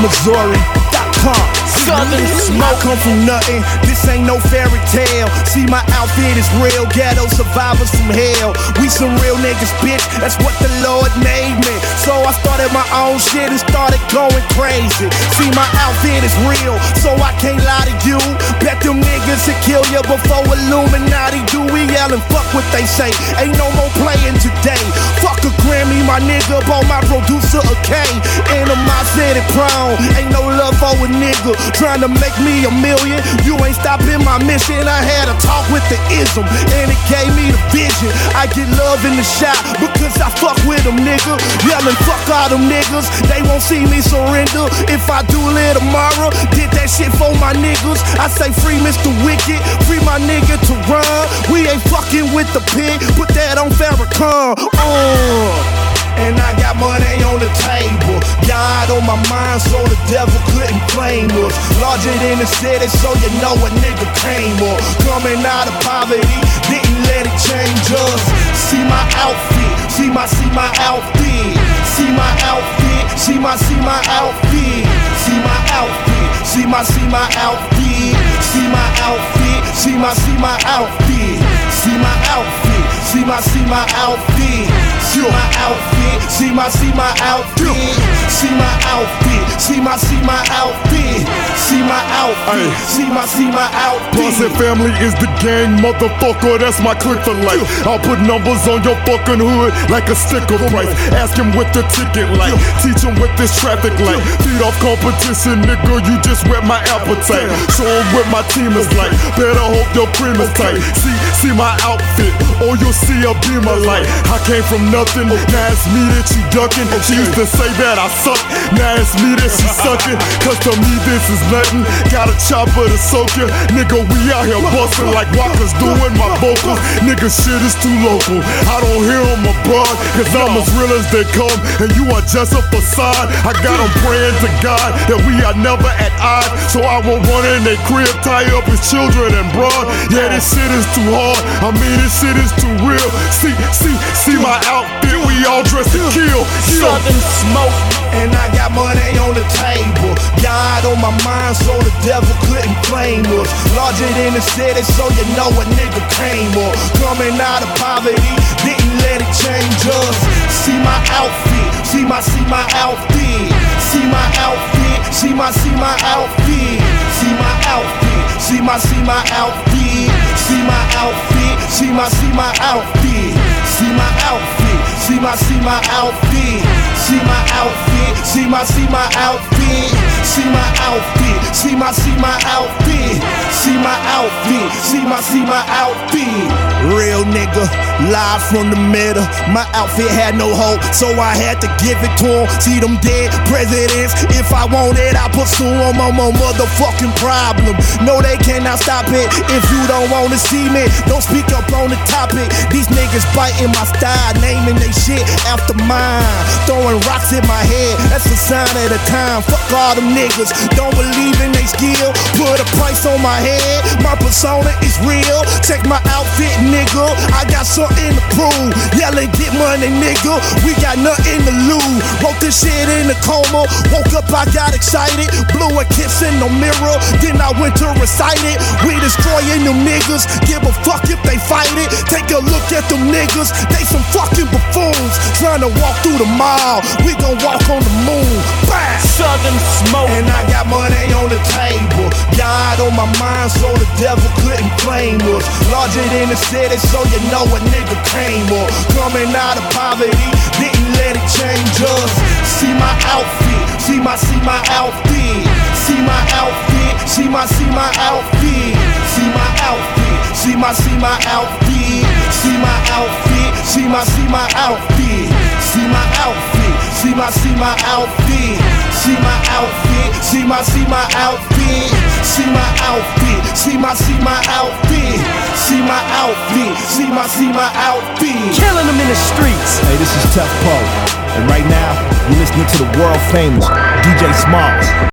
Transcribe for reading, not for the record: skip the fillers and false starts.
Missouri.com. Southern Smoke. I come from nothing, this ain't no fairy tale. See, my outfit is real, ghetto survivors from hell. We some real niggas, bitch, that's what the Lord made me. So I started my own shit and started going crazy. See, my outfit is real, so I can't lie to you. Bet them niggas will kill you before Illuminati do. We yellin', fuck what they say, ain't no more playing today. Fuck a Grammy, my nigga, bought my producer a K. And I said it proud, ain't no love for a nigga trying to make me a million. You ain't stopping my mission. I had a talk with the ism, and it gave me the vision. I get love in the shop because I fuck with them, nigga. Yelling, fuck all them niggas, they won't see me surrender. If I do live tomorrow, did that shit for my niggas. I say free Mr. Wicked, free my nigga to run. We ain't fucking with the pig, put that on Farrakhan. And I got money on the table, God on my mind, so the devil couldn't claim us. Larger than the city, so you know a nigga came up. Coming out of poverty, didn't let it change us. See my outfit, see my outfit, see my outfit, see my outfit, see my outfit, see my outfit, see my outfit, see my outfit, see my outfit, see my outfit, see my outfit, see my outfit, see my outfit, see my outfit, see my outfit, see my outfit. Boss family is the gang, motherfucker, that's my click for life. I'll put numbers on your fucking hood like a sticker price. Ask him with the ticket light, teach him with this traffic light. Feed off competition, nigga, you just whet my appetite. Show him what my team is like, better hope your cream is tight. See my outfit, or you'll see a beamer light. I came from nothing, now it's me that you ducking. She used to say that I suck, now it's me that she sucking. Cause to me this is nothing, got a chopper to soak ya. Nigga, we out here bustin' like Walker's doing my vocals. Nigga, shit is too local, I don't hear them abroad, cause I'm as real as they come, and you are just a facade. I got them praying to God that we are never at odds, so I won't run in their crib, tie up his children and broad. Yeah, this shit is too hard, I mean this shit is too real. See my outfit, we all dressed to kill. Southern Smoke. And I got money on the table, God on my mind, so the devil couldn't claim us. Larger than the city, so you know a nigga came up. Coming out of poverty, didn't let it change us. See my outfit, see my outfit, see my outfit, see my outfit, see my outfit, see my outfit, see my outfit, see my outfit, see my outfit, see my outfit, see my outfit, see my outfit, see my outfit, see my outfit, see my outfit, see my outfit. Real nigga, live from the middle. My outfit had no hope, so I had to give it to him. See them dead presidents, if I want it, I pursue them. I'm a motherfucking problem. No, they cannot stop it. If you don't wanna see me, don't speak up on the topic. These niggas biting my style, naming they shit after mine. Throwing rocks in my head, that's a sign of the time. Fuck all them niggas, don't believe in they skill. Put a price on my head, my persona is real. Check my outfit, nigga, I got something to prove. Yelling, get money, nigga, we got nothing to lose. Wrote this shit in a coma, woke up, I got excited. Blew a kiss in the mirror, then I went to recite it. We destroying them niggas, give a fuck if they fight it. Take a look at them niggas, they some fucking buffoons. Trying to walk through the mall, we gon' walk on the moon. Bang! Southern Smoke. And I got money on the table, God on my mind, so the devil couldn't claim us. Larger than the city, so you know a nigga came up. Coming out of poverty, didn't let it change us. See my outfit, see my outfit, see my outfit, see my outfit, see my outfit, see my outfit, see my outfit, see my outfit, see my outfit, see my outfit, see my outfit, see my outfit, see my outfit, see my outfit, see my outfit, see my outfit. Killing them in the streets. Hey, this is Tough Poe, and right now you're listening to the world famous DJ Smalls.